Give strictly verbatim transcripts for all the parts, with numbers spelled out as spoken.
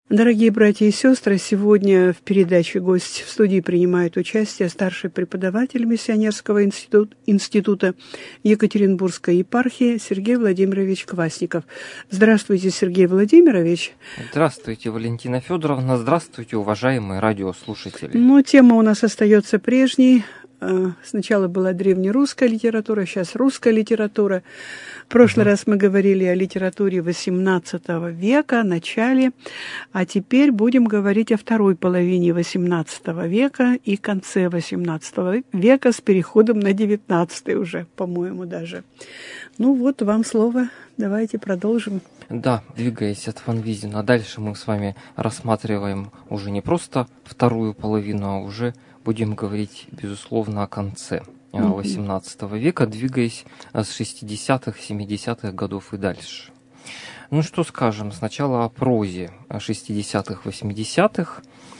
Дорогие братья и сестры, сегодня в передаче «Гость» в студии принимает участие старший преподаватель Миссионерского института, института Екатеринбургской епархии Сергей Владимирович Квасников. Здравствуйте, Сергей Владимирович. Здравствуйте, Валентина Федоровна. Здравствуйте, уважаемые радиослушатели. Ну, тема у нас остается прежней. Сначала была древнерусская литература, сейчас русская литература. В прошлый угу. раз мы говорили о литературе восемнадцатого века, начале, а теперь будем говорить о второй половине восемнадцатого века и конце восемнадцатого века с переходом на девятнадцатый уже, по-моему, даже. Ну вот, вам слово. Давайте продолжим. Да, двигаясь от Ван Визена дальше, мы с вами рассматриваем уже не просто вторую половину, а уже будем говорить, безусловно, о конце восемнадцатого века, двигаясь с шестидесятых, семидесятых годов и дальше. Ну что скажем, сначала о прозе шестидесятых, восьмидесятых.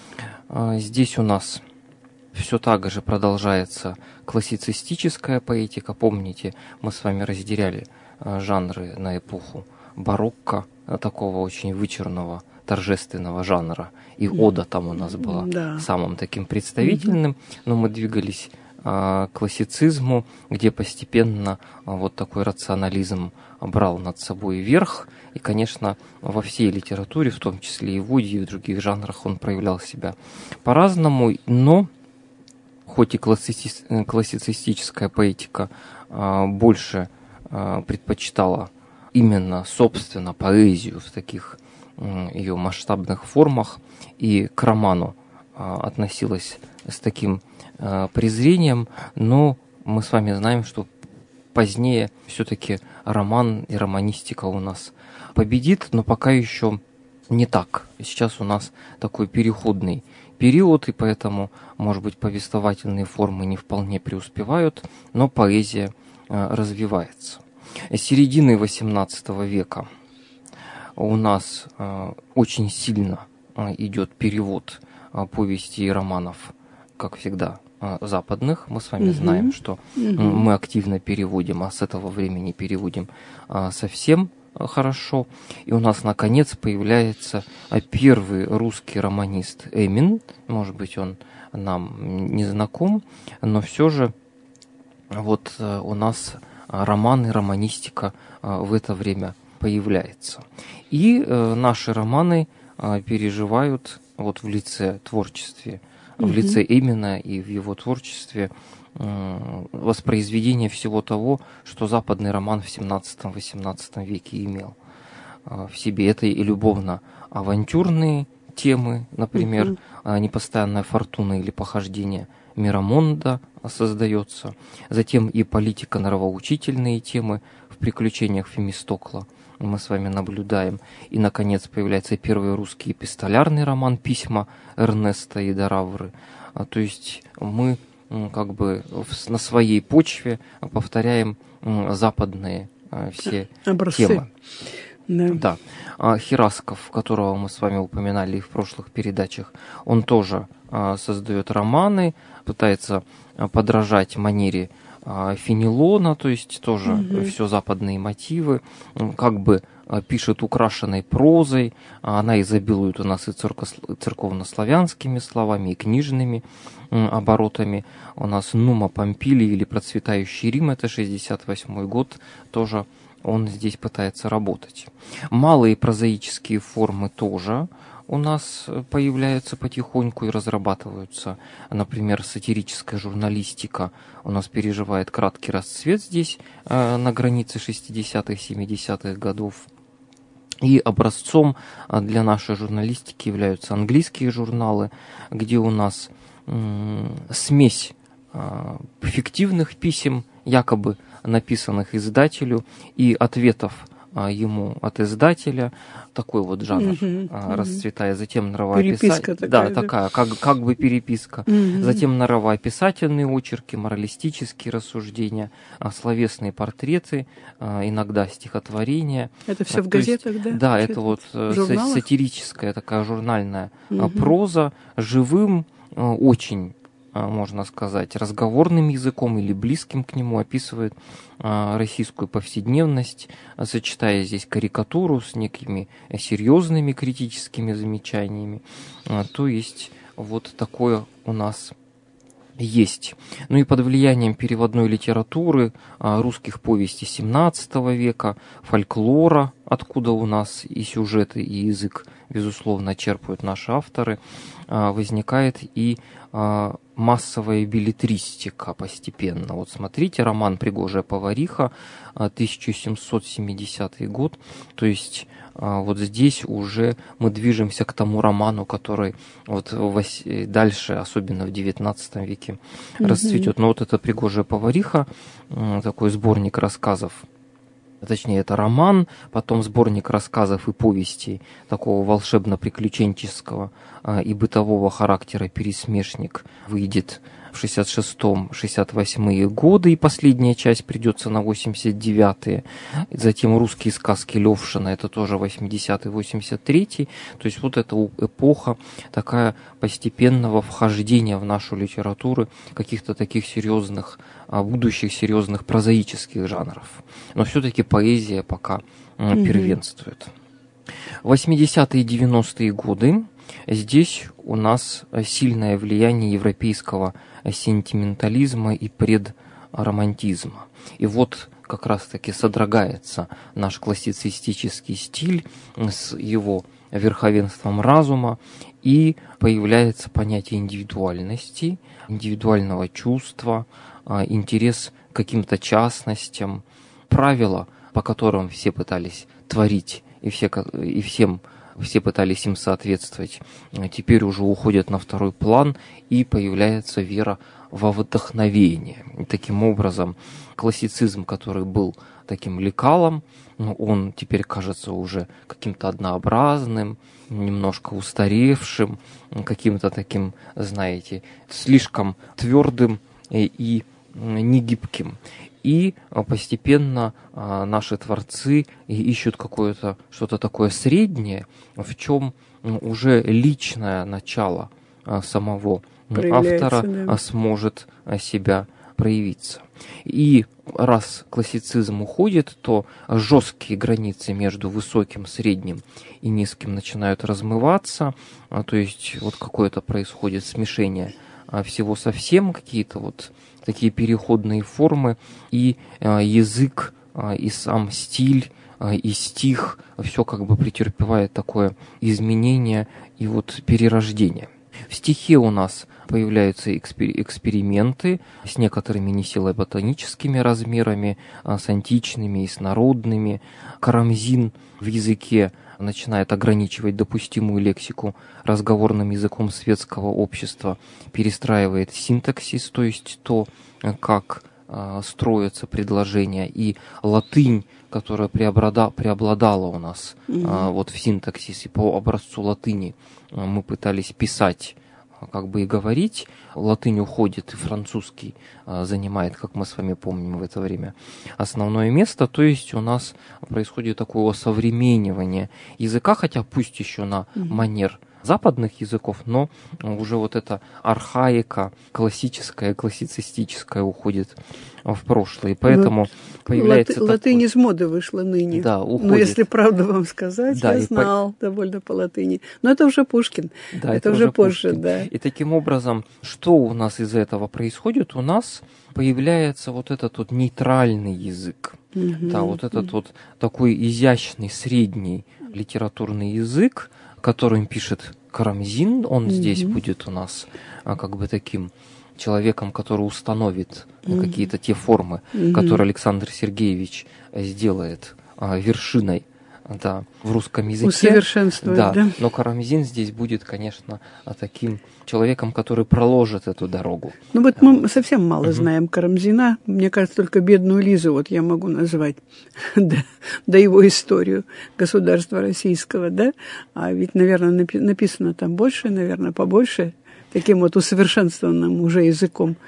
Здесь у нас все так же продолжается классицистическая поэтика. Помните, мы с вами разделяли жанры на эпоху барокко, такого очень вычурного, торжественного жанра. И ода там у нас была да. самым таким представительным, mm-hmm. но мы двигались а, к классицизму, где постепенно а, вот такой рационализм брал над собой верх. И, конечно, во всей литературе, в том числе и в оде, и в других жанрах, он проявлял себя по-разному. Но, хоть и классици- классицистическая поэтика а, больше а, предпочитала именно, собственно, поэзию в таких ее масштабных формах, и к роману а, относилась с таким а, презрением, но мы с вами знаем, что позднее все-таки роман и романистика у нас победит, но пока еще не так. Сейчас у нас такой переходный период, и поэтому, может быть, повествовательные формы не вполне преуспевают, но поэзия а, развивается. С середины восемнадцатого века у нас э, очень сильно э, идет перевод э, повестей и романов, как всегда, э, западных. Мы с вами угу. знаем, что э, угу. мы активно переводим, а с этого времени переводим э, совсем э, хорошо. И у нас, наконец, появляется э, первый русский романист Эмин. Может быть, он нам не знаком, но все же вот э, у нас роман и романистика э, в это время появляется. И э, наши романы э, переживают вот в лице творчестве, mm-hmm. в лице Эмина и в его творчестве э, воспроизведение всего того, что западный роман в семнадцатом-восемнадцатом веке имел э, в себе. Это и любовно-авантюрные темы, например, mm-hmm. э, «Непостоянная фортуна» или «Похождение Мирамонда» создается. Затем и политико-нравоучительные темы в «Приключениях Фемистокла» мы с вами наблюдаем. И, наконец, появляется первый русский эпистолярный роман «Письма Эрнеста и Доравры». А, то есть мы как бы в, на своей почве повторяем м, западные а, все образцы. Темы. Да. Да. А, Херасков, которого мы с вами упоминали в прошлых передачах, он тоже а, создает романы, пытается а, подражать манере Фенелона, то есть тоже угу. все западные мотивы, как бы пишет украшенной прозой, она изобилует у нас и церковнославянскими словами, и книжными оборотами. У нас Нума Помпилий или Процветающий Рим, это шестьдесят восьмой год, тоже он здесь пытается работать. Малые прозаические формы тоже у нас появляются потихоньку и разрабатываются. Например, сатирическая журналистика у нас переживает краткий расцвет здесь, э, на границе шестидесятых, семидесятых годов. И образцом для нашей журналистики являются английские журналы, где у нас э, смесь э, фиктивных писем, якобы написанных издателю, и ответов ему от издателя, такой вот жанр uh-huh, uh-huh. расцветает. Затем нравоописательные, такая, да, да? такая, как, как бы переписка. Uh-huh. Затем нравоописательные очерки, моралистические рассуждения, словесные портреты, иногда стихотворения. Это все а, в газетах, есть, да? Да, это вот сатирическая такая журнальная uh-huh. проза, живым, очень можно сказать, разговорным языком или близким к нему, описывает российскую повседневность, сочетая здесь карикатуру с некими серьезными критическими замечаниями. То есть вот такое у нас есть. Ну и под влиянием переводной литературы, русских повестей семнадцатого века, фольклора, откуда у нас и сюжеты, и язык, безусловно, черпают наши авторы, возникает и массовая беллетристика постепенно. Вот смотрите, роман «Пригожая повариха», тысяча семьсот семидесятый год, то есть вот здесь уже мы движемся к тому роману, который вот дальше, особенно в девятнадцатом веке, mm-hmm. расцветет. Но вот эта «Пригожая повариха», такой сборник рассказов, точнее, это роман, потом сборник рассказов и повестей такого волшебно-приключенческого и бытового характера «Пересмешник» выйдет в шестьдесят шестом — шестьдесят восьмые годы, и последняя часть придется на восемьдесят девятые. Затем «Русские сказки» Левшина, это тоже восьмидесятый — восемьдесят третий. То есть вот эта эпоха такая постепенного вхождения в нашу литературу каких-то таких серьезных, будущих серьезных прозаических жанров. Но все-таки поэзия пока mm-hmm. первенствует. восьмидесятые и девяностые годы. Здесь у нас сильное влияние европейского сентиментализма и предромантизма. И вот как раз-таки содрогается наш классицистический стиль с его верховенством разума, и появляется понятие индивидуальности, индивидуального чувства, интерес к каким-то частностям, правила, по которым все пытались творить, и, все, и всем все пытались им соответствовать, теперь уже уходят на второй план, и появляется вера во вдохновение. И таким образом классицизм, который был таким лекалом, он теперь кажется уже каким-то однообразным, немножко устаревшим, каким-то таким, знаете, слишком твердым и негибким. И постепенно наши творцы ищут какое-то что-то такое среднее, в чем уже личное начало самого автора да. сможет себя проявиться. И раз классицизм уходит, то жесткие границы между высоким, средним и низким начинают размываться, то есть вот какое-то происходит смешение всего совсем, какие-то вот такие переходные формы, и э, язык, э, и сам стиль, э, и стих, все как бы претерпевает такое изменение и вот перерождение. В стихе у нас появляются экспер- эксперименты с некоторыми несилоботаническими размерами, э, с античными и с народными. Карамзин в языке начинает ограничивать допустимую лексику разговорным языком светского общества, перестраивает синтаксис, то есть то, как э, строятся предложения, и латынь, которая преобрада, преобладала у нас э, mm-hmm. вот в синтаксисе, по образцу латыни э, мы пытались писать, как бы и говорить. Латынь уходит, и французский а, занимает, как мы с вами помним, в это время основное место. То есть у нас происходит такое осовременивание языка, хотя пусть еще на mm-hmm. манер западных языков, но уже вот эта архаика классическая, классицистическая уходит в прошлое. И поэтому ну, появляется... Латы, латынь из моды вышла ныне. Да, уходит. Но если правду вам сказать, да, я знал по... довольно по латыни. Но это уже Пушкин. Да, это, это уже позже, Пушкин. Да. И таким образом, что у нас из этого происходит? У нас появляется вот этот вот нейтральный язык. Угу, да, вот этот угу. вот такой изящный, средний литературный язык, которым пишет Карамзин, он mm-hmm. здесь будет у нас а, как бы таким человеком, который установит mm-hmm. какие-то те формы, mm-hmm. которые Александр Сергеевич сделает а, вершиной да, в русском языке. Усовершенствует, да, да. Но Карамзин здесь будет, конечно, таким человеком, который проложит эту дорогу. Ну вот мы совсем мало mm-hmm. знаем Карамзина. Мне кажется, только «Бедную Лизу» вот я могу назвать, да, да его историю государства российского, да. А ведь, наверное, напи- написано там больше, наверное, побольше, таким вот усовершенствованным уже языком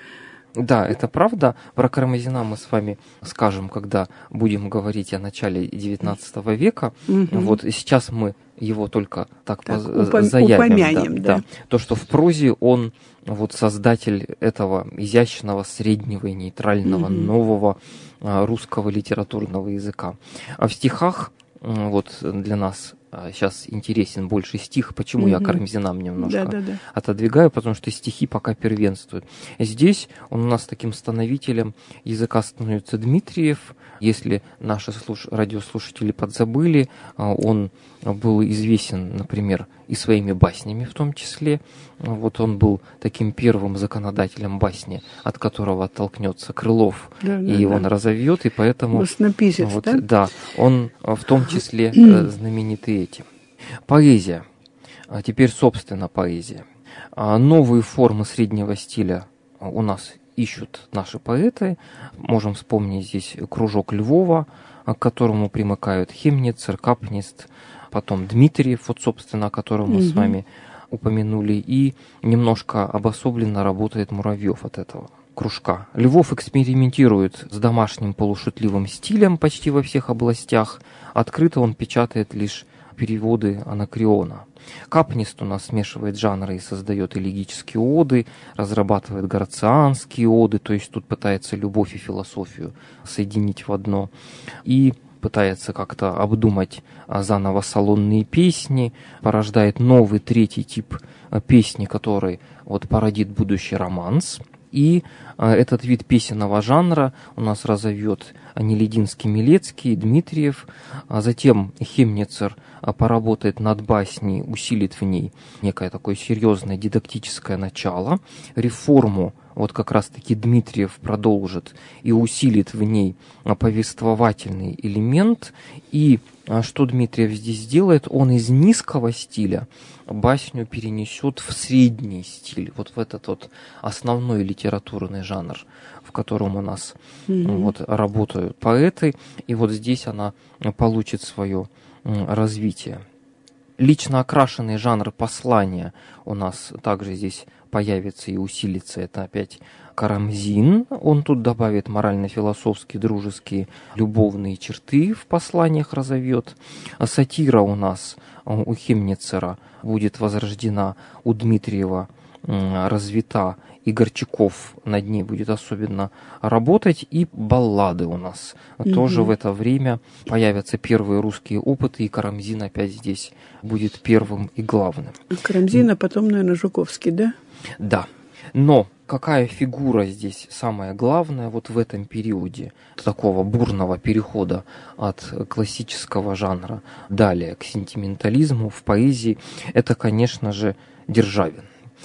Да, это правда. Про Карамзина мы с вами скажем, когда будем говорить о начале девятнадцатого века. Угу. Вот сейчас мы его только так, так упом- заявим. Упомянем, да, да, да. Да. То, что в прозе он вот создатель этого изящного, среднего и нейтрального, угу. нового а, русского литературного языка. А в стихах вот для нас сейчас интересен больше стих. Почему угу. я Карамзинам немножко да, да, да. отодвигаю? Потому что стихи пока первенствуют. Здесь он у нас таким становителем языка становится Дмитриев. Если наши слуш... радиослушатели подзабыли, он был известен, например, и своими баснями в том числе. Вот он был таким первым законодателем басни, от которого оттолкнется Крылов, да, и да, он да. разовьет, и поэтому... Баснописец, вот, да? Да, он в том числе знаменитый этим. Поэзия. А теперь, собственно, поэзия. Новые формы среднего стиля у нас ищут наши поэты. Можем вспомнить здесь кружок Львова, к которому примыкают Хемницер, Капнист, потом Дмитриев, вот, собственно, которого мы угу. с вами упомянули, и немножко обособленно работает Муравьев от этого кружка. Львов экспериментирует с домашним полушутливым стилем почти во всех областях. Открыто он печатает лишь переводы Анакреона. Капнист у нас смешивает жанры и создает элегические оды, разрабатывает грацианские оды, то есть тут пытается любовь и философию соединить в одно. И пытается как-то обдумать заново салонные песни, порождает новый третий тип песни, который вот породит будущий романс. И этот вид песенного жанра у нас разовьет Нелединский, Милецкий, Дмитриев. А затем Хемницер поработает над басней, усилит в ней некое такое серьезное дидактическое начало. Реформу вот как раз-таки Дмитриев продолжит и усилит в ней повествовательный элемент. И что Дмитриев здесь делает? Он из низкого стиля басню перенесет в средний стиль, вот в этот вот основной литературный жанр, в котором у нас mm-hmm. вот, работают поэты. И вот здесь она получит свое развитие. Лично окрашенный жанр послания у нас также здесь появится и усилится. Это опять Карамзин. Он тут добавит морально-философские, дружеские, любовные черты в посланиях разовьет. Сатира у нас у Хемницера будет возрождена, у Дмитриева развита, и Горчаков над ней будет особенно работать, и баллады у нас. Mm-hmm. Тоже в это время появятся первые русские опыты, и Карамзин опять здесь будет первым и главным. Карамзин, а потом, наверное, Жуковский, да? Да. Но какая фигура здесь самая главная вот в этом периоде такого бурного перехода от классического жанра далее к сентиментализму в поэзии? Это, конечно же, Державин.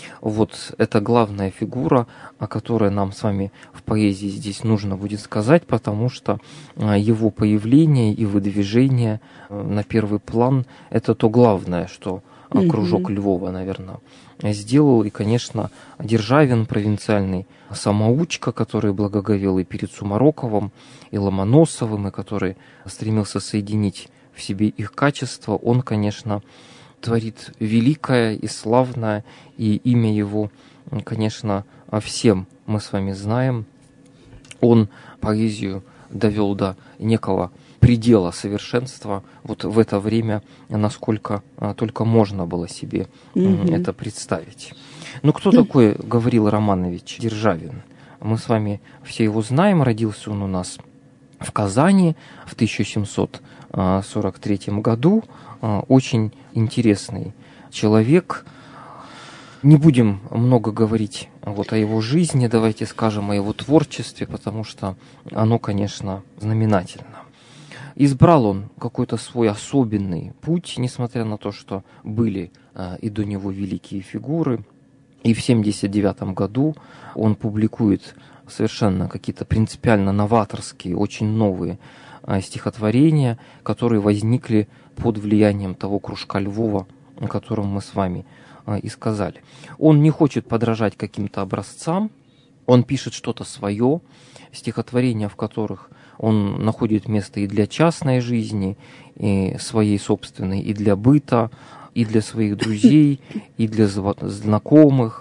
Вот это главная фигура, о которой нам с вами в поэзии здесь нужно будет сказать, потому что его появление и выдвижение на первый план – это то главное, что mm-hmm. кружок Львова, наверное, сделал. И, конечно, Державин, провинциальный самоучка, который благоговел и перед Сумароковым, и Ломоносовым, и который стремился соединить в себе их качества, он, конечно, творит великое и славное, и имя его, конечно, всем мы с вами знаем. Он поэзию довел до некого предела совершенства вот в это время, насколько только можно было себе mm-hmm. это представить. Ну, кто mm-hmm. такой Гаврил Романович Державин? Мы с вами все его знаем. Родился он у нас в Казани в тысяча семьсот сорок третьем году. Очень интересный человек. Не будем много говорить вот о его жизни, давайте скажем о его творчестве, потому что оно, конечно, знаменательно. Избрал он какой-то свой особенный путь, несмотря на то, что были э, и до него великие фигуры. И в семьдесят девятом году он публикует совершенно какие-то принципиально новаторские, очень новые э, стихотворения, которые возникли под влиянием того кружка Львова, о котором мы с вами э, и сказали. Он не хочет подражать каким-то образцам, он пишет что-то свое, стихотворения, в которых он находит место и для частной жизни, и своей собственной, и для быта, и для своих друзей, и для знакомых,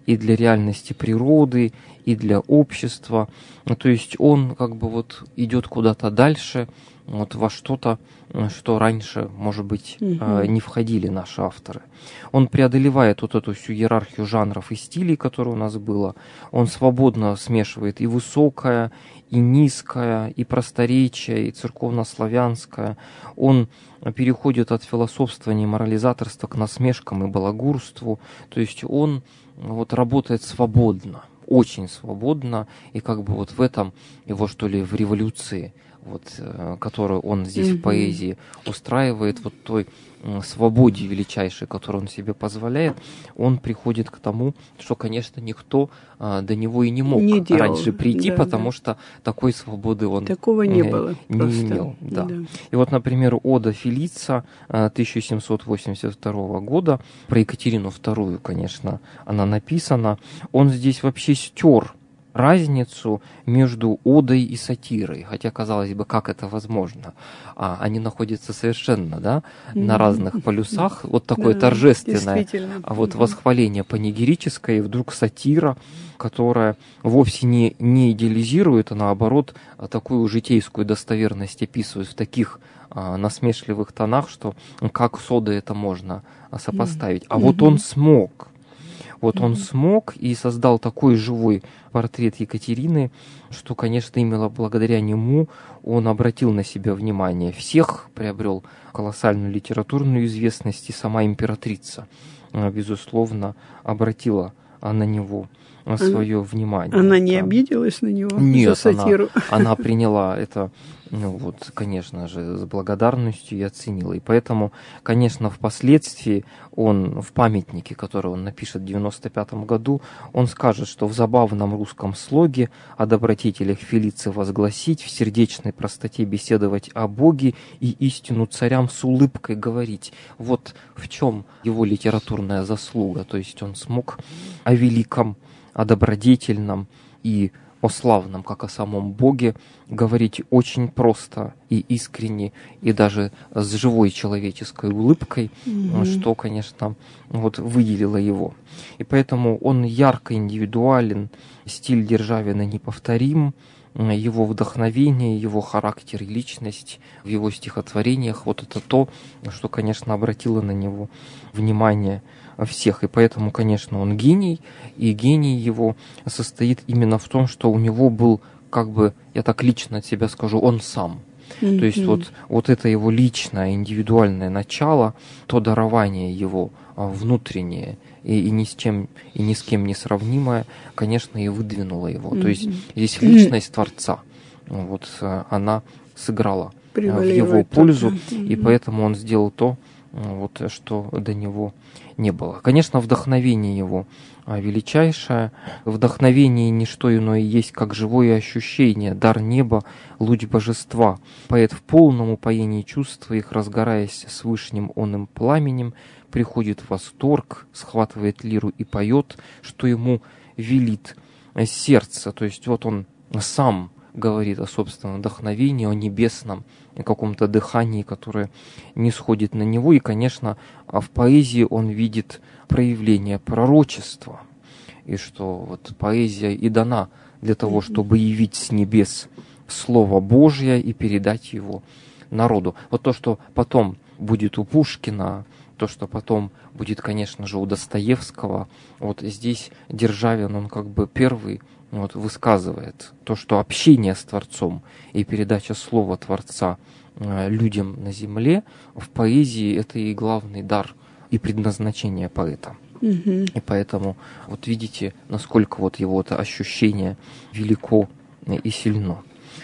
и для реальности природы, и для общества. То есть он как бы вот идет куда-то дальше, вот во что-то, что раньше, может быть, mm-hmm. не входили наши авторы. Он преодолевает вот эту всю иерархию жанров и стилей, которая у нас была. Он свободно смешивает и высокое, и низкое, и просторечие, и церковнославянское. Он переходит от философствования и морализаторства к насмешкам и балагурству. То есть он вот работает свободно, очень свободно, и как бы вот в этом его, что ли, в революции, вот, которую он здесь mm-hmm. в поэзии устраивает, вот той свободе величайшей, которую он себе позволяет, он приходит к тому, что, конечно, никто а, до него и не мог не раньше прийти, да, потому да. что такой свободы он Такого не, не, было не имел. Да. Да. И вот, например, Ода Фелица тысяча семьсот восемьдесят второго года, про Екатерину вторую, конечно, она написана, он здесь вообще стер разницу между одой и сатирой, хотя, казалось бы, как это возможно? А, они находятся совершенно, да, mm-hmm. на разных полюсах, вот такое да, торжественное, а вот mm-hmm. восхваление панигерическое, и вдруг сатира, которая вовсе не, не идеализирует, а наоборот такую житейскую достоверность описывает в таких а, насмешливых тонах, что как с одой это можно сопоставить. А mm-hmm. вот он смог. Вот mm-hmm. он смог и создал такой живой портрет Екатерины, что, конечно, именно благодаря нему он обратил на себя внимание всех, приобрел колоссальную литературную известность, и сама императрица, безусловно, обратила на него свое она, внимание. Она не там. обиделась на него Нет, за сатиру? Она, она приняла это, ну вот, конечно же, с благодарностью и оценила. И поэтому, конечно, впоследствии он в памятнике, который он напишет в девяносто пятом году, он скажет, что в забавном русском слоге о добродетелях Фелиции возгласить, в сердечной простоте беседовать о Боге и истину царям с улыбкой говорить. Вот в чем его литературная заслуга. То есть он смог о великом, о добродетельном и о славном, как о самом Боге, говорить очень просто и искренне, и даже с живой человеческой улыбкой, mm-hmm. что, конечно, вот выделило его. И поэтому он ярко индивидуален, стиль Державина неповторим, его вдохновение, его характер и личность в его стихотворениях, вот это то, что, конечно, обратило на него внимание всех. И поэтому, конечно, он гений, и гений его состоит именно в том, что у него был, как бы, я так лично от себя скажу, он сам. Mm-hmm. То есть вот, вот это его личное, индивидуальное начало, то дарование его внутреннее и, и ни с чем, и ни с кем не сравнимое, конечно, и выдвинуло его. Mm-hmm. То есть здесь личность Творца, вот она сыграла в его пользу, mm-hmm. и поэтому он сделал то, вот, что до него не было. Конечно, вдохновение его величайшее. Вдохновение не что иное есть, как живое ощущение, дар неба, луч божества. Поэт в полном упоении чувств их, разгораясь с вышним онным пламенем, приходит в восторг, схватывает лиру и поет, что ему велит сердце. То есть вот он сам говорит о собственном вдохновении, о небесном, о каком-то дыхании, которое не сходит на него. И, конечно, в поэзии он видит проявление пророчества. И что вот поэзия и дана для того, чтобы явить с небес Слово Божье и передать его народу. Вот то, что потом будет у Пушкина, то, что потом будет, конечно же, у Достоевского, вот здесь Державин, он как бы первый вот, высказывает то, что общение с Творцом и передача слова Творца э, людям на земле в поэзии — это и главный дар и предназначение поэта. Mm-hmm. И поэтому вот видите, насколько вот его это ощущение велико и сильно.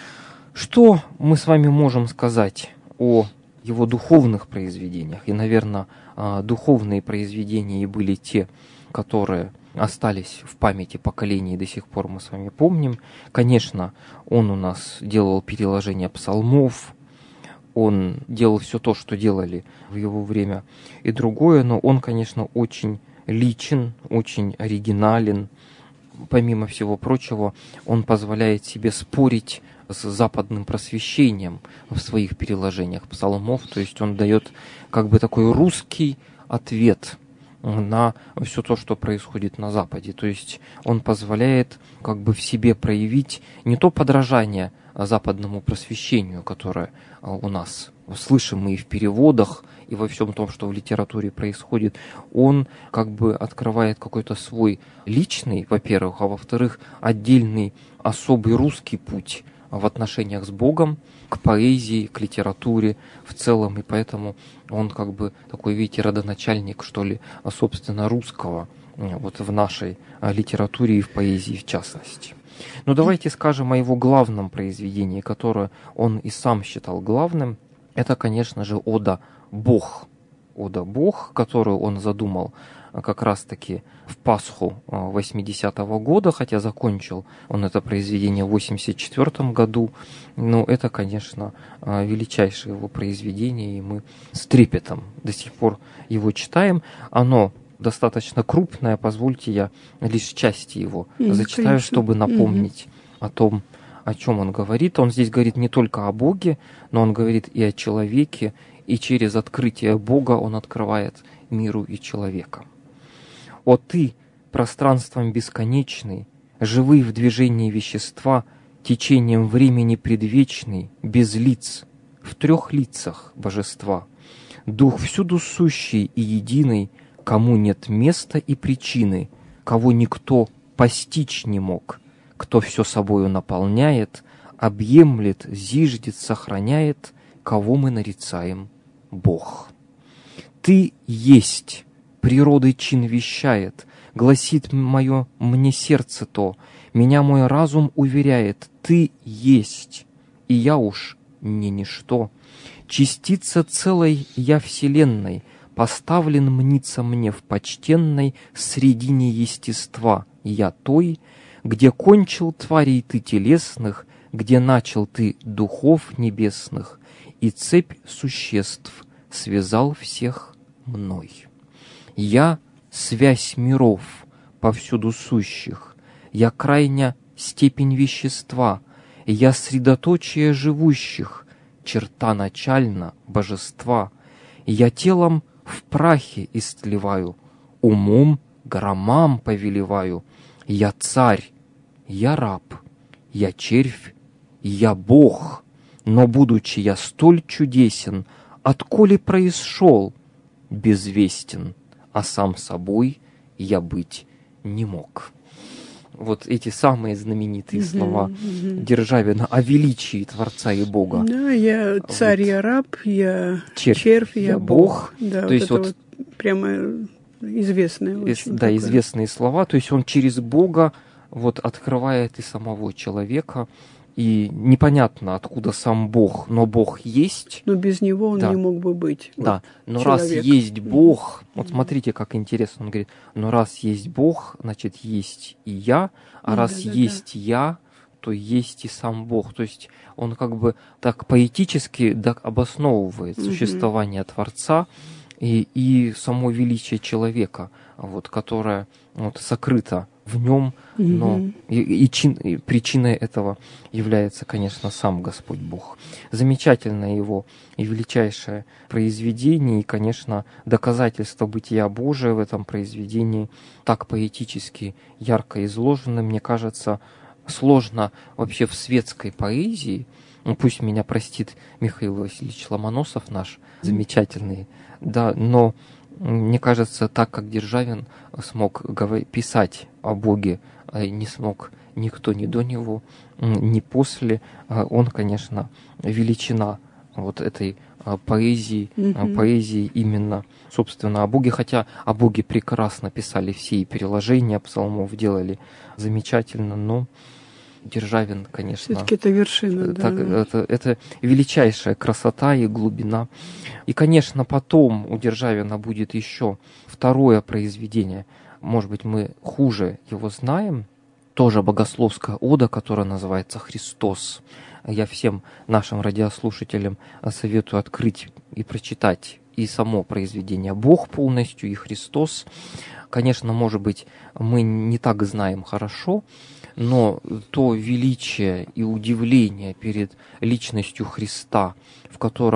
Что мы с вами можем сказать о его духовных произведениях? И, наверное, духовные произведения и были те, которые остались в памяти поколений, и до сих пор мы с вами помним. Конечно, он у нас делал переложение псалмов, он делал все то, что делали в его время и другое, но он, конечно, очень личен, очень оригинален. Помимо всего прочего, он позволяет себе спорить с западным просвещением в своих переложениях псалмов, то есть он дает как бы такой русский ответ на все то, что происходит на Западе. То есть он позволяет как бы в себе проявить не то подражание западному просвещению, которое у нас слышим мы и в переводах, и во всем том, что в литературе происходит. Он как бы открывает какой-то свой личный, во-первых, а во-вторых, отдельный особый русский путь в отношениях с Богом, к поэзии, к литературе в целом, и поэтому он как бы такой, видите, родоначальник, что ли, собственно, русского вот в нашей литературе и в поэзии в частности. Но давайте скажем о его главном произведении, которое он и сам считал главным. Это, конечно же, ода «Бог». Ода «Бог», которую он задумал как раз-таки в Пасху восьмидесятого года, хотя закончил он это произведение в восемьдесят четвёртом году. Но это, конечно, величайшее его произведение, и мы с трепетом до сих пор его читаем. Оно достаточно крупное, позвольте я лишь части его mm, зачитаю, конечно. Чтобы напомнить mm-hmm. о том, о чем он говорит. Он здесь говорит не только о Боге, но он говорит и о человеке, и через открытие Бога он открывает миру и человека. «О ты, пространством бесконечный, живый в движении вещества, течением времени предвечный, без лиц, в трех лицах божества, дух всюду сущий и единый, кому нет места и причины, кого никто постичь не мог, кто все собою наполняет, объемлет, зиждет, сохраняет, кого мы нарицаем Бог. Ты есть, природой чин вещает, гласит мое мне сердце то, меня мой разум уверяет, ты есть, и я уж не ничто. Частица целой я вселенной, поставлен мнится мне в почтенной средине естества я той, где кончил тварей ты телесных, где начал ты духов небесных, и цепь существ связал всех мной. Я — связь миров, повсюду сущих, я крайня степень вещества, я средоточие живущих, черта начальна божества, я телом в прахе истлеваю, умом громам повелеваю, я царь, я раб, я червь, я Бог, но, будучи я столь чудесен, отколи происшел, безвестен, а сам собой я быть не мог». Вот эти самые знаменитые mm-hmm, слова mm-hmm. Державина о величии Творца и Бога. Да, я царь, вот. Я раб, я червь, червь я, я Бог. Бог. Да, то вот есть это вот, вот прямо известные из, очень. Да, такое. Известные слова. То есть он через Бога вот открывает и самого человека. И непонятно, откуда сам Бог, но Бог есть. Но без него он да. не мог бы быть. Да, вот, но человек. Раз есть Бог, вот смотрите, как интересно, он говорит, но раз есть Бог, значит, есть и я, а да, раз да, есть да. я, то есть и сам Бог. То есть он как бы так поэтически так обосновывает угу. существование Творца и, и само величие человека, вот, которое вот, сокрыто в нем, но mm-hmm. и, и, чин, и причиной этого является, конечно, сам Господь Бог. Замечательное его и величайшее произведение, и, конечно, доказательство бытия Божия в этом произведении так поэтически, ярко изложено, мне кажется, сложно вообще в светской поэзии, ну, пусть меня простит Михаил Васильевич Ломоносов, наш замечательный, да, но мне кажется, так как Державин смог писать о Боге, не смог никто ни до него, ни после, он, конечно, величина вот этой поэзии, mm-hmm. поэзии именно, собственно, о Боге, хотя о Боге прекрасно писали все, и переложения псалмов делали замечательно, но Державин, конечно... Все-таки это вершина, так, да. Это, это величайшая красота и глубина. И, конечно, потом у Державина будет еще второе произведение. Может быть, мы хуже его знаем. Тоже богословская ода, которая называется «Христос». Я всем нашим радиослушателям советую открыть и прочитать и само произведение «Бог» полностью, и «Христос». Конечно, может быть, мы не так знаем хорошо, но то величие и удивление перед личностью Христа, в котором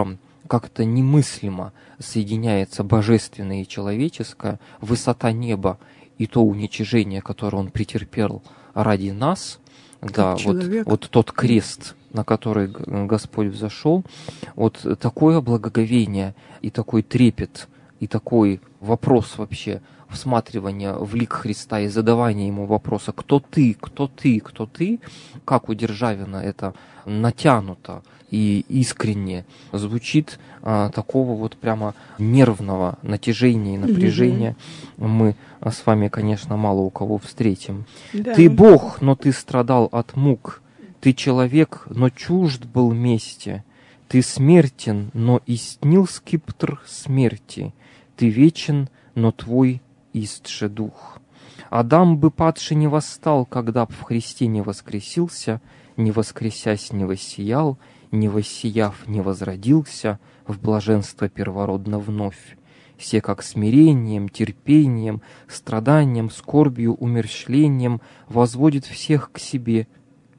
как-то немыслимо соединяется божественное и человеческое, высота неба и то уничижение, которое он претерпел ради нас, как да, вот, вот тот крест, на который Господь взошел, вот такое благоговение и такой трепет, и такой вопрос вообще, всматривание в лик Христа и задавание ему вопроса «Кто ты? Кто ты? Кто ты?», как у Державина это натянуто и искренне звучит, а, такого вот прямо нервного натяжения и напряжения mm-hmm. мы с вами, конечно, мало у кого встретим. Да. «Ты Бог, но ты страдал от мук, ты человек, но чужд был мести, ты смертен, но истнил скиптр смерти, ты вечен, но твой истше дух. Адам бы падший не восстал, когда б в Христе не воскресился, не воскресясь не воссиял, не воссияв не возродился в блаженство первородно вновь. Все как смирением, терпением, страданием, скорбью, умерщвлением возводит всех к себе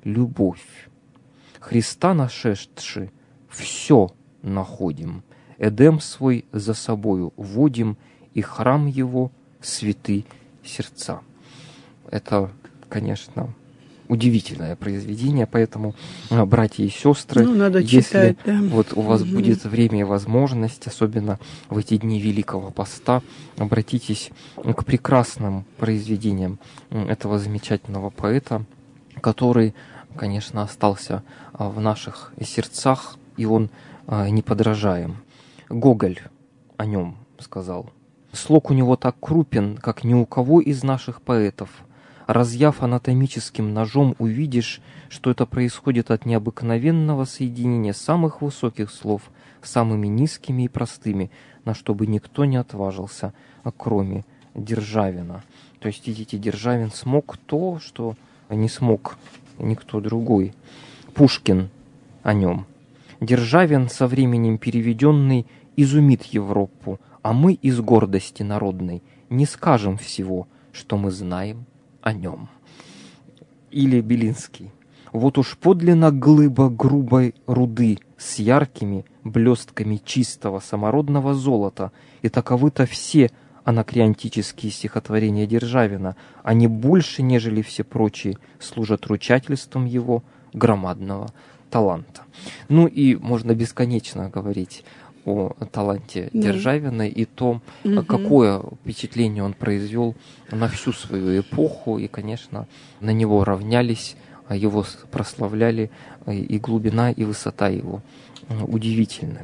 любовь. Христа нашедши, все находим, Эдем свой за собою водим, и храм его святы сердца». Это, конечно, удивительное произведение, поэтому, братья и сестры, ну, надо если читать, да. вот у вас угу. будет время и возможность, особенно в эти дни Великого Поста, обратитесь к прекрасным произведениям этого замечательного поэта, который, конечно, остался в наших сердцах, и он неподражаем. Гоголь о нем сказал: «Слог у него так крупен, как ни у кого из наших поэтов. Разъяв анатомическим ножом, увидишь, что это происходит от необыкновенного соединения самых высоких слов с самыми низкими и простыми, на что бы никто не отважился, кроме Державина». То есть, видите, Державин смог то, что не смог никто другой. Пушкин о нем: «Державин, со временем переведенный, изумит Европу, а мы из гордости народной не скажем всего, что мы знаем о нем». Или Белинский: «Вот уж подлинно глыба грубой руды с яркими блестками чистого самородного золота, и таковы-то все анакреонтические стихотворения Державина, они больше, нежели все прочие, служат ручательством его громадного таланта». Ну и можно бесконечно говорить о таланте да. Державина и том, угу. какое впечатление он произвел на всю свою эпоху, и, конечно, на него равнялись, его прославляли, и глубина, и высота его удивительны.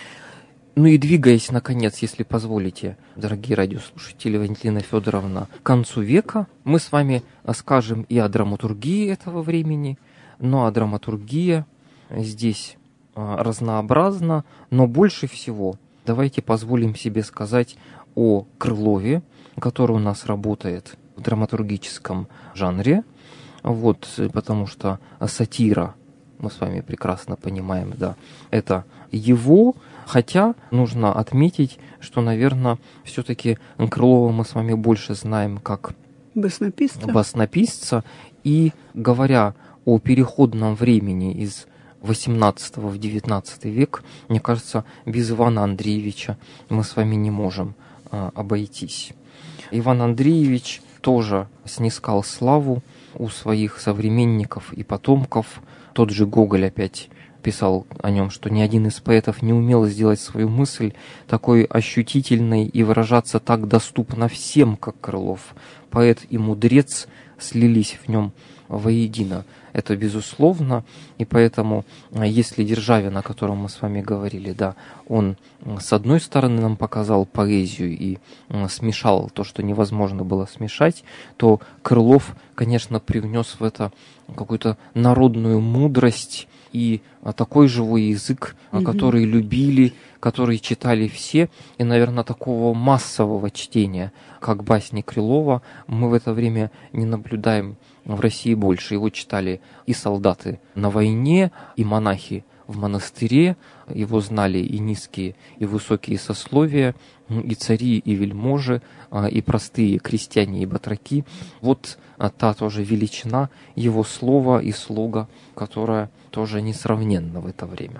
Ну и двигаясь, наконец, если позволите, дорогие радиослушатели, Валентина Федоровна, к концу века, мы с вами скажем и о драматургии этого времени, но а драматургия здесь разнообразна, но больше всего давайте позволим себе сказать о Крылове, который у нас работает в драматургическом жанре, вот, потому что сатира, мы с вами прекрасно понимаем, да, это его, хотя нужно отметить, что, наверное, все-таки Крылова мы с вами больше знаем как баснописца. баснописца, и говоря о переходном времени из восемнадцатого в девятнадцатый век, мне кажется, без Ивана Андреевича мы с вами не можем а, обойтись. Иван Андреевич тоже снискал славу у своих современников и потомков. Тот же Гоголь опять писал о нем, что ни один из поэтов не умел сделать свою мысль такой ощутительной и выражаться так доступно всем, как Крылов. Поэт и мудрец слились в нем воедино. Это безусловно, и поэтому, если Державин, о котором мы с вами говорили, да, он с одной стороны нам показал поэзию и смешал то, что невозможно было смешать, то Крылов, конечно, привнес в это какую-то народную мудрость и такой живой язык, mm-hmm. который любили, который читали все, и, наверное, такого массового чтения, как басни Крылова, мы в это время не наблюдаем в России больше. Его читали и солдаты на войне, и монахи в монастыре, его знали и низкие, и высокие сословия, и цари, и вельможи, и простые крестьяне, и батраки. Вот та тоже величина его слова и слога, которая тоже несравненна в это время.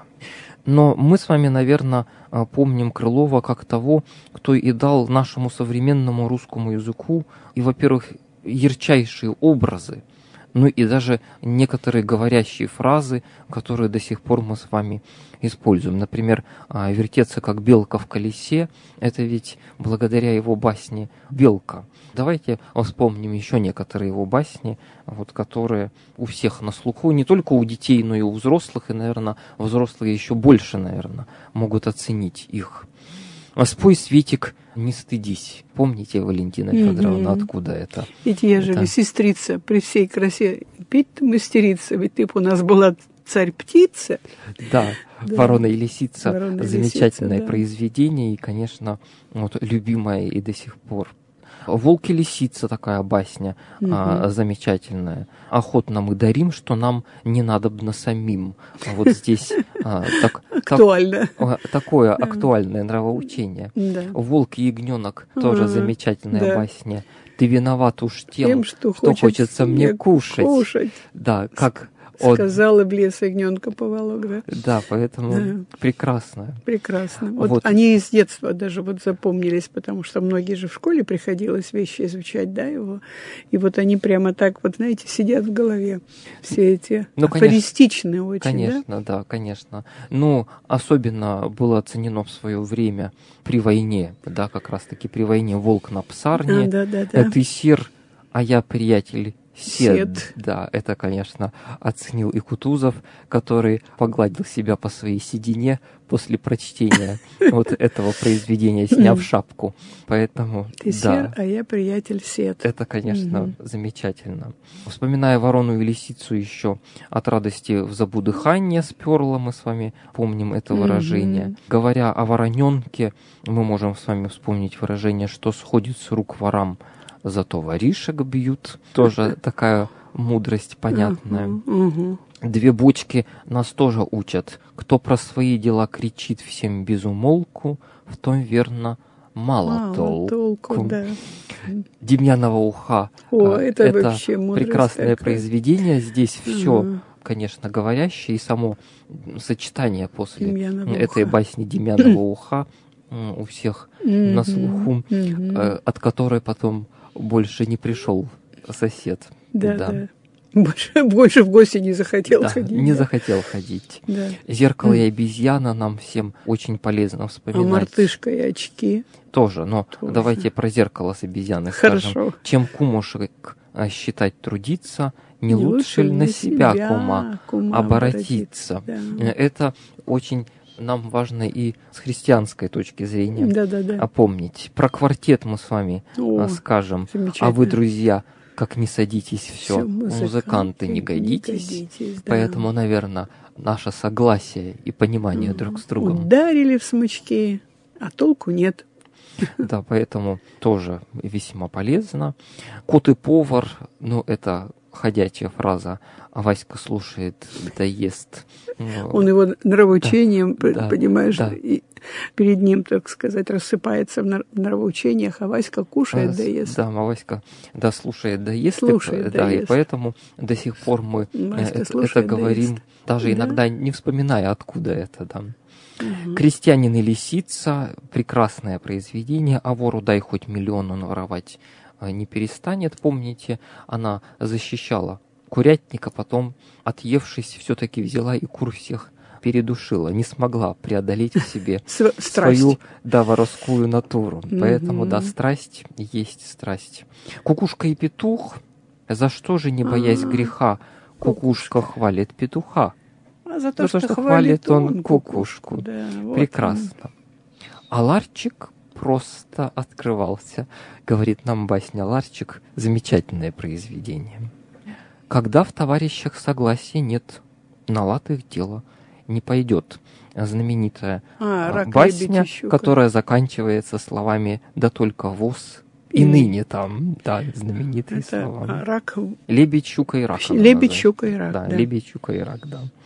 Но мы с вами, наверное, помним Крылова как того, кто и дал нашему современному русскому языку и, во-первых, ярчайшие образы, ну и даже некоторые говорящие фразы, которые до сих пор мы с вами используем. Например, «вертеться как белка в колесе» — это ведь благодаря его басне «Белка». Давайте вспомним еще некоторые его басни, вот, которые у всех на слуху, не только у детей, но и у взрослых, и, наверное, взрослые еще больше, наверное, могут оценить их. «Спой, Светик, не стыдись». Помните, Валентина Федоровна, mm-hmm. откуда это? Ведь ежели это... сестрица при всей красе пить мастерица, ведь ты б у нас была царь-птица. Да, да. «Ворона и лисица» Ворона и замечательное лисица, да. произведение и, конечно, вот, любимое и до сих пор. «Волк и лисица» такая басня угу. а, замечательная. «Охотно мы дарим, что нам не надобно самим». Вот здесь а, так, Актуально. Так, такое да. актуальное нравоучение. Да. «Волк и ягненок» тоже ага. замечательная да. басня. «Ты виноват уж тем, тем что, что хочется, хочется мне кушать». кушать. Да, как... Сказала, в лес ягненка поволок, да? Да, поэтому да. прекрасно. Прекрасно. Вот, вот они из детства даже вот запомнились, потому что многие же в школе приходилось вещи изучать, да, его. И вот они прямо так вот, знаете, сидят в голове. Все эти ну, афористичные очень, конечно, да? да, конечно. Ну, особенно было оценено в свое время при войне, да, как раз-таки при войне «Волк на псарне». А, да, да, да. «Ты сир, а я приятель». Сед. Сед. Да, это, конечно, оценил и Кутузов, который погладил себя по своей седине после прочтения вот этого произведения, сняв шапку. Поэтому, Ты да. сер, а я приятель Сед. Это, конечно, замечательно. Вспоминая «Ворону и лисицу» еще от радости в забудыхание сперла, мы с вами помним это выражение. Говоря о вороненке, мы можем с вами вспомнить выражение, что сходит с рук ворам, зато воришек бьют. Тоже такая мудрость понятная. Uh-huh. Две бочки нас тоже учат. Кто про свои дела кричит всем без умолку, в том, верно, мало, мало толку. толку да. Демьянова уха. О, это, это вообще мудрость прекрасное такая. Произведение. Здесь uh-huh. все, конечно, говорящее, и само сочетание после Демьянова этой уха. басни Демьянова уха у всех mm-hmm. на слуху, mm-hmm. от которой потом больше не пришел сосед. Да, да. да. Больше, больше в гости не захотел да, ходить. Не да. захотел ходить. Да. «Зеркало и обезьяна» нам всем очень полезно вспоминать. А «Мартышка и очки»? Тоже, но Тоже. давайте про «Зеркало с обезьяной» Хорошо. скажем. Чем кумушек считать трудиться, не, не лучше ли на себя, себя кума, кума обратиться. обратиться. Да. Это очень... Нам важно и с христианской точки зрения да, да, да. опомнить. Про квартет мы с вами О, скажем. А вы, друзья, как не садитесь, все, все музыканты, музыканты не годитесь. Не годитесь да. Поэтому, наверное, наше согласие и понимание mm-hmm. друг с другом. Ударили в смычки, а толку нет. Да, поэтому тоже весьма полезно. «Кот и повар», ну, это ходячая фраза, а Васька слушает, да ест. Он его нравоучением, да, понимаешь, да. и перед ним, так сказать, рассыпается в нравоучениях, а Васька кушает, а, да ест. Да, а Васька, да, слушает, да ест. Слушает, и, да, да, ест. И поэтому до сих пор мы это, слушает, это говорим, да, даже да. иногда не вспоминая, откуда это, да. Угу. «Крестьянин и лисица» — прекрасное произведение, а вору дай хоть миллион, он воровать не перестанет. Помните, она защищала курятника, потом, отъевшись, все-таки взяла и кур всех передушила, не смогла преодолеть в себе свою, да, воровскую натуру. Поэтому, да, страсть есть страсть. «Кукушка и петух», за что же, не боясь греха, кукушка хвалит петуха? А за то, за то что, что хвалит он кукушку. кукушку. Да, вот прекрасно. Он. А ларчик просто открывался, говорит нам басня «Ларчик». Замечательное произведение. «Когда в товарищах согласия нет, на лад их дело не пойдет». Знаменитая а, басня, которая заканчивается словами «да только воз». И, и ныне там, да, знаменитые это слова. Рак... Лебедь, щука и рак. Лебедь, щука и рак, да. да. Лебедь, щука и рак, да.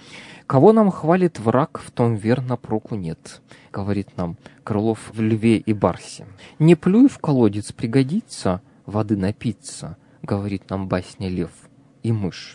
Кого нам хвалит враг, в том верно проку нет, говорит нам Крылов в «Льве и Барсе». Не плюй в колодец, пригодится воды напиться, говорит нам басня «Лев и мышь».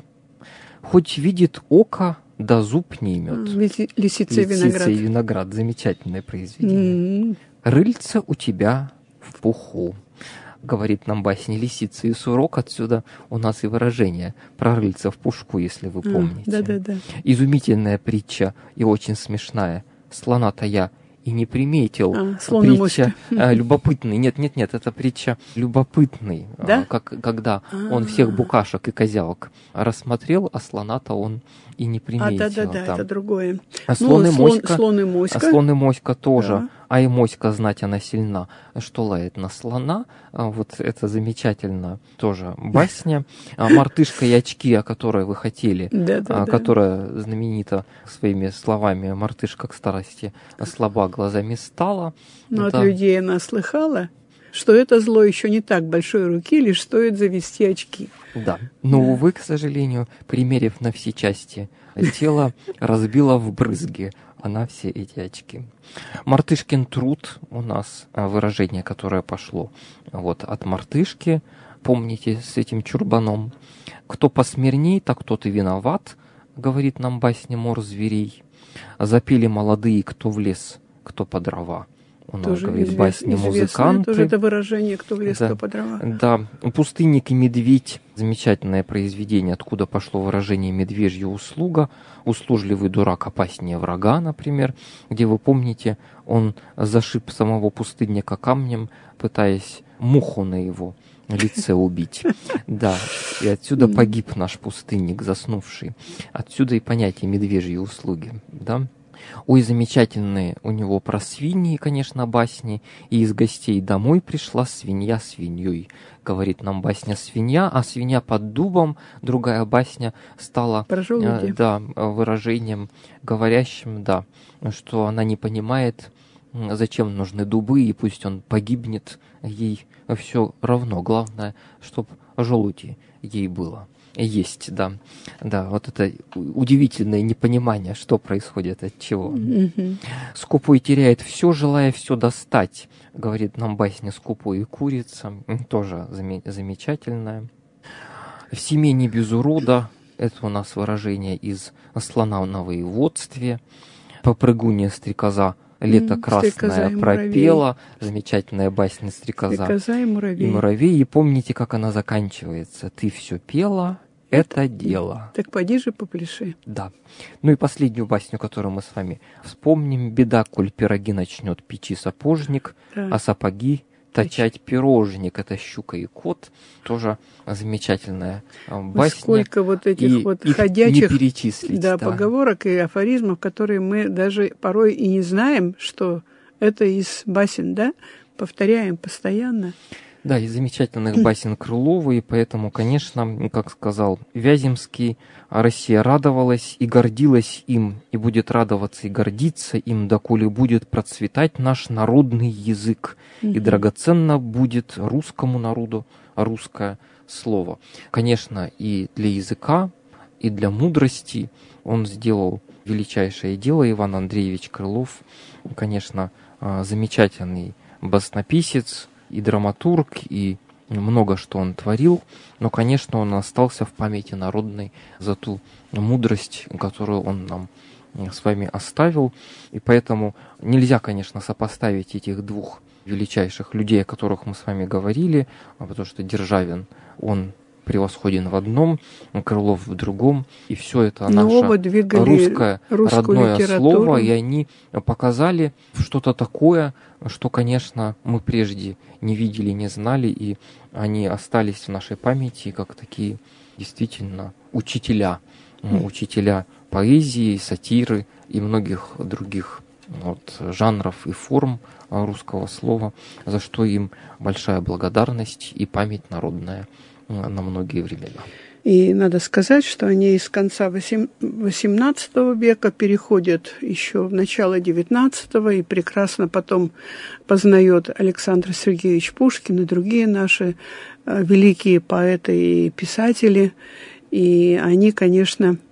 Хоть видит око, да зуб не имет. Лисица и виноград. Лисица и виноград. Замечательное произведение. Mm-hmm. Рыльце у тебя в пуху, говорит нам басня «Лисица и сурок». Отсюда у нас и выражение про рыльце в пушку, если вы помните. А, да-да-да. Изумительная притча и очень смешная. Слона-то я и не приметил. А, слон и притча а, любопытный. Нет, нет, нет, это притча любопытный. Да? А, как, когда А-а-а. он всех букашек и козявок рассмотрел, а слона-то он и не приметил. А, да-да-да, там. Это другое. А слон, ну, и слон, моська, слон и моська. А слон и моська тоже. Да. А и моська, знать, она сильна, что лает на слона. А, вот это замечательно тоже басня. А, мартышка и очки, о которой вы хотели, а, которая знаменита своими словами «Мартышка к старости слаба глазами стала». Но это... от людей она слыхала, что это зло еще не так большой руки, лишь стоит завести очки. Да, но, да. увы, к сожалению, примерив на все части, тело разбило в брызги она все эти очки. Мартышкин труд у нас выражение, которое пошло вот от мартышки, помните, с этим чурбаном. Кто посмирней, так тот и виноват, говорит нам басня «Мор зверей». Запели молодые, кто в лес, кто по дрова. У нас, тоже говорит, извест, басни музыканты. Тоже это выражение «кто в лес, да, кто по дрова». Да, «Пустынник и медведь» — замечательное произведение, откуда пошло выражение «медвежья услуга», «услужливый дурак опаснее врага», например, где, вы помните, он зашиб самого пустынника камнем, пытаясь муху на его лице убить. Да, и отсюда погиб наш пустынник, заснувший. Отсюда и понятие «медвежьи услуги», да. Ой, замечательные у него про свиньи, конечно, басни. И из гостей домой пришла свинья свиньей. Говорит нам басня «Свинья», а свинья под дубом, другая басня стала э, да, выражением, говорящим, да, что она не понимает, зачем нужны дубы, и пусть он погибнет, ей все равно. Главное, чтобы желуди ей было. Есть, да. Да, вот это удивительное непонимание, что происходит, от чего. Mm-hmm. Скупой теряет все, желая все достать, говорит нам басня «Скупой и курица». Тоже зам- замечательное. В семье не без урода. Это у нас выражение из «Слона на воеводстве». Попрыгунья стрекоза лето красное пропела. Замечательная басня «Стрекоза, стрекоза и муравей». И муравей. И помните, как она заканчивается. Ты все пела, это, это дело. Так поди же попляши. Да. Ну и последнюю басню, которую мы с вами вспомним. Беда, коль пироги начнет печи сапожник, да. А сапоги точать пирожник. Это щука и кот. Тоже замечательная басня. Сколько вот этих и вот их ходячих не перечислить, да, да. поговорок и афоризмов, которые мы даже порой и не знаем, что это из басен, да? Повторяем постоянно. Да, из замечательных басен Крылова, и поэтому, конечно, как сказал Вяземский, Россия радовалась и гордилась им, и будет радоваться и гордиться им, доколе будет процветать наш народный язык, mm-hmm. и драгоценно будет русскому народу русское слово. Конечно, и для языка, и для мудрости он сделал величайшее дело. Иван Андреевич Крылов, конечно, замечательный баснописец, и драматург, и много что он творил, но, конечно, он остался в памяти народной за ту мудрость, которую он нам с вами оставил, и поэтому нельзя, конечно, сопоставить этих двух величайших людей, о которых мы с вами говорили, потому что Державин, он превосходен в одном, Крылов в другом, и все это наше русское родное литературу. Слово, и они показали что-то такое, что, конечно, мы прежде не видели, не знали, и они остались в нашей памяти как такие действительно учителя, mm. учителя поэзии, сатиры и многих других вот, жанров и форм русского слова, за что им большая благодарность и память народная на многие времена. И надо сказать, что они из конца восемнадцатого века переходят еще в начало девятнадцатого, и прекрасно потом познает Александр Сергеевич Пушкин и другие наши великие поэты и писатели. И они, конечно,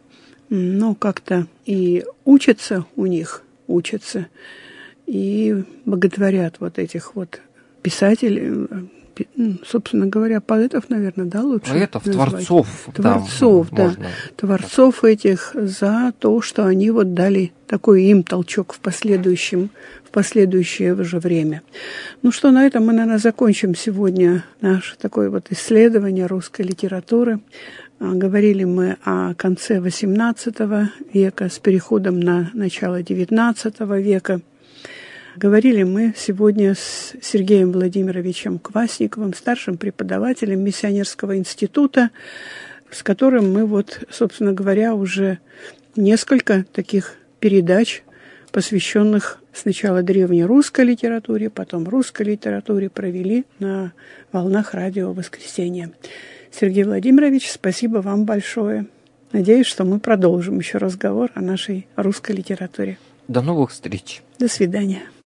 ну, как-то и учатся у них, учатся, и боготворят вот этих вот писателей, собственно говоря, поэтов, наверное, да, лучше поэтов, назвать. Творцов. Творцов, да. Можно. Творцов этих за то, что они вот дали такой им толчок в последующем, в последующее же время. Ну что, на этом мы, наверное, закончим сегодня наше такое вот исследование русской литературы. Говорили мы о конце восемнадцатого века с переходом на начало девятнадцатого века. Говорили мы сегодня с Сергеем Владимировичем Квасниковым, старшим преподавателем Миссионерского института, с которым мы вот, собственно говоря, уже несколько таких передач, посвященных сначала древнерусской литературе, потом русской литературе, провели на волнах радио «Воскресенье». Сергей Владимирович, спасибо вам большое. Надеюсь, что мы продолжим еще разговор о нашей русской литературе. До новых встреч. До свидания.